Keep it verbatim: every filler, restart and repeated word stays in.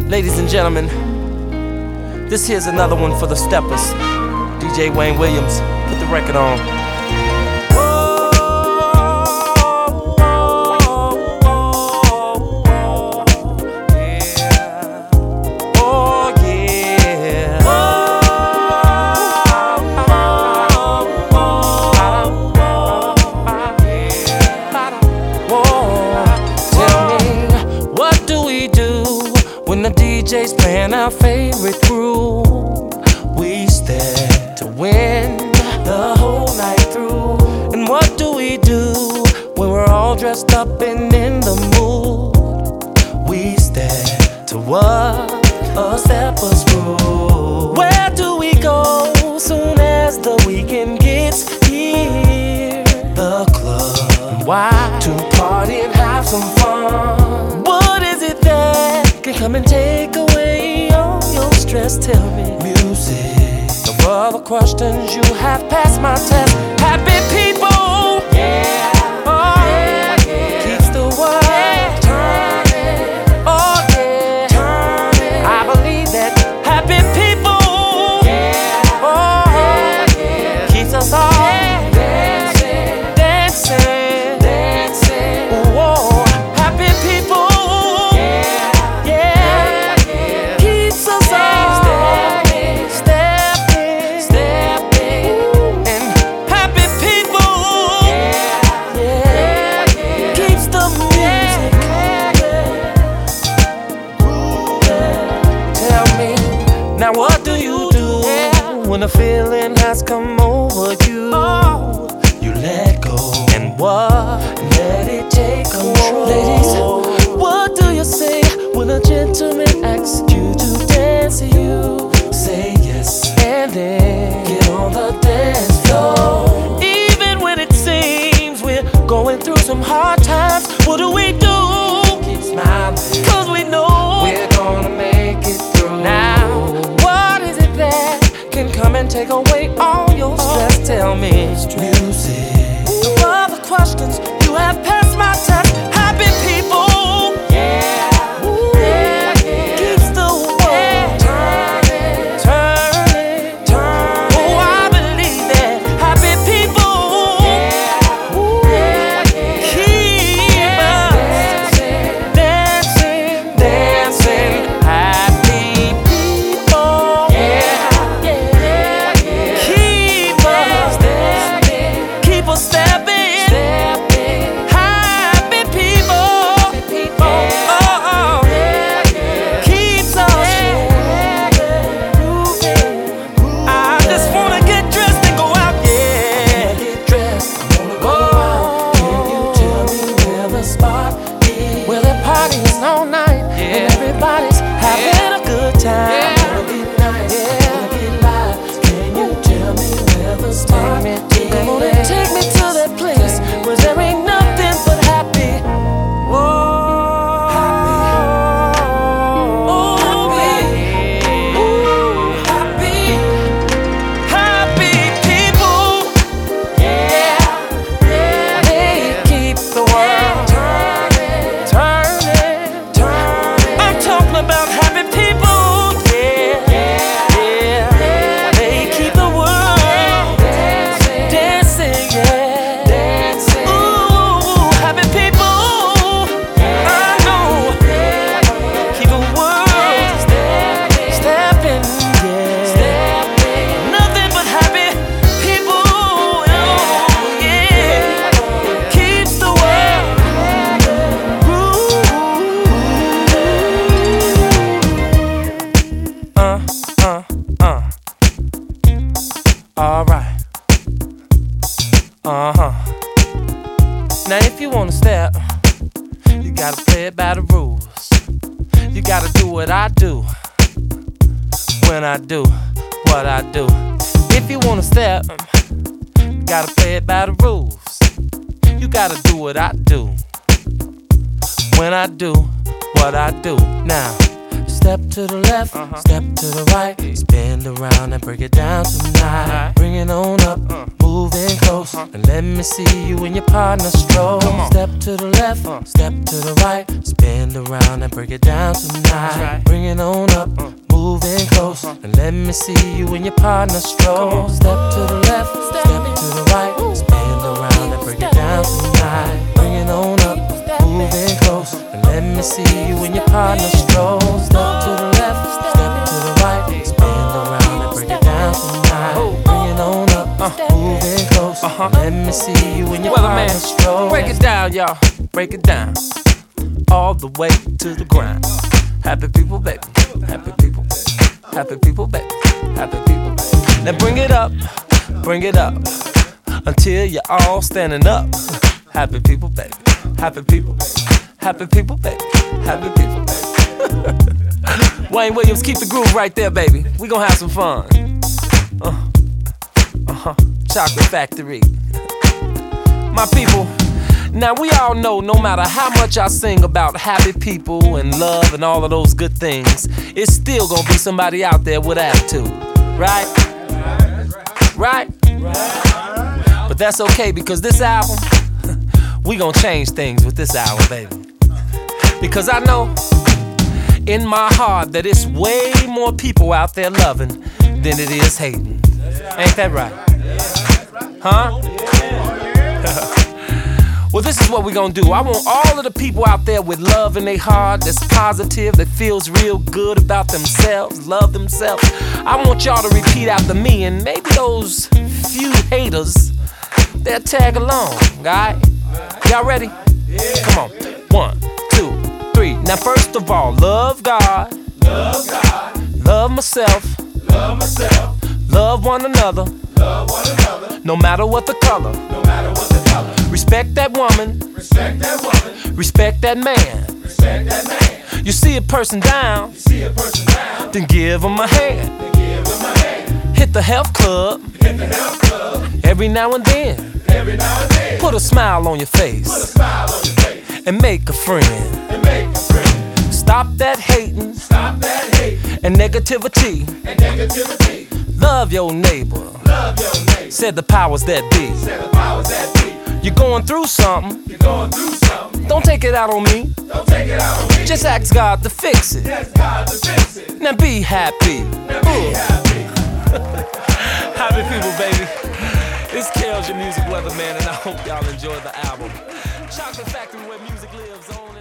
Ladies and gentlemen, this here's another one for the steppers. D J Wayne Williams, put the record on. When the D J's playing our favorite groove, we stand to win the whole night through. And what do we do when we're all dressed up and in the mood? We stand to what a stepper's groove. Where do we go soon as the weekend gets here? The club. Why? To party and have some fun. What is it that can come and take away all your stress? Tell me. Music. Of all the questions you have passed my test. Happy people. Yeah. Oh, yeah, yeah. Keeps the world yeah. turning. Oh yeah. Turning. I believe that happy people. Yeah. Oh yeah, yeah. Keeps us all yeah. dancing, dancing, dancing. Whoa. Happy people. Now what do you do when the feeling has come over you? You let go and what? Let it take control. Ladies, what do you say when a gentleman asks you to dance? You say yes and then get on the dance floor. Even when it seems we're going through some hard times, what do we do? Keep smiling, cause we know we're gonna make it through. Now can come and take away all your stress. Tell me, music. Of all the questions you have passed my test. Happy people, yeah, ooh, yeah, yeah. Keeps the world yeah. turning, turning, turning. Oh, I believe that happy people, yeah, ooh, yeah, yeah. keep yeah. us dancing, dancing, dancing. Happy people, yeah. Stepping, stepping, happy people, people. Oh, oh, yeah, yeah. Keeps us moving. I just wanna get dressed and go out, yeah. Get dressed, I wanna go out. Can you tell me where the spot is? Where the party is all night yeah. and everybody's having yeah. a good time. Yeah. Wanna get nice, yeah. wanna get live. Can you tell me where the spot is? Come on and take me to that place where there ain't nothing but happy. Whoa, happy. Oh, happy. Ooh, happy. Happy people. Yeah, yeah. They keep the world turning, turning, turning. I'm talking about happy people. Yeah, yeah, yeah. They keep the world dancing, dancing, yeah. Alright. Uh-huh. Now if you wanna step, you gotta play it by the rules. You gotta do what I do when I do what I do. If you wanna step, you gotta play it by the rules. You gotta do what I do when I do what I do. Now Step to the left, uh-huh. Step to the right. Spin around and break it down tonight. Right. Bring it on up, uh. moving close, uh-huh. and let me see you and your partner stroll. Step to the left, uh. Step to the right. Spin around and break it down tonight. Right. Bring it on up, uh. moving close, uh-huh. and let me see you and your partner stroll. Step to the left, step, step to the right. Spin around and break it down tonight. Bring it on up, moving close, and let me see you and your partner stroll. Step to the left, step to the right. Spin around and break it down tonight. Bring it on up, uh, moving close, uh-huh. Let me see you and your well, partner man, stroll. Break it down, y'all. Break it down. All the way to the ground. Happy people, baby. Happy people. Happy people, baby. Happy people, baby. Now bring it up, bring it up, until you're all standing up. Happy people, baby. Happy people, happy people, baby. Happy people, baby. Wayne Williams, keep the groove right there, baby. We gon' have some fun. Uh, uh-huh. Chocolate Factory. My people, now we all know no matter how much I sing about happy people and love and all of those good things, it's still gonna be somebody out there with attitude. Right? Right? But that's okay because this album, we gon' change things with this album, baby. Because I know in my heart that it's way more people out there loving than it is hating. Ain't that right? Huh? Well, this is what we gon' do. I want all of the people out there with love in their heart, that's positive, that feels real good about themselves, love themselves. I want y'all to repeat after me, and maybe those few haters, they'll tag along, alright? Y'all ready? Come on. One, two, three. Now first of all, love God. Love God. Love myself. Love myself. Love one another. Love one another. No matter what the color. No matter what the color. Respect that woman. Respect that woman. Respect that man. Respect that man. You see a person down. You see a person down. Then give him a hand. Then give him a hand. Hit the health club. Hit the health club. Every now and then. Every now and then. Put a smile on your face. Put a smile on your face. And make a friend. And make a friend. Stop that hating. Stop that hating. And negativity. And negativity. Love your neighbor. Love your neighbor. Said the powers that be. Said the powers that be. You're going through something. You're going through something. Don't take it out on me. Don't take it out on me. Just ask God to fix it. Ask God to fix it. Now be happy. Now be happy. Happy people, baby. It's Kels, your music weatherman, and I hope y'all enjoy the album. Chocolate Factory, where music lives on.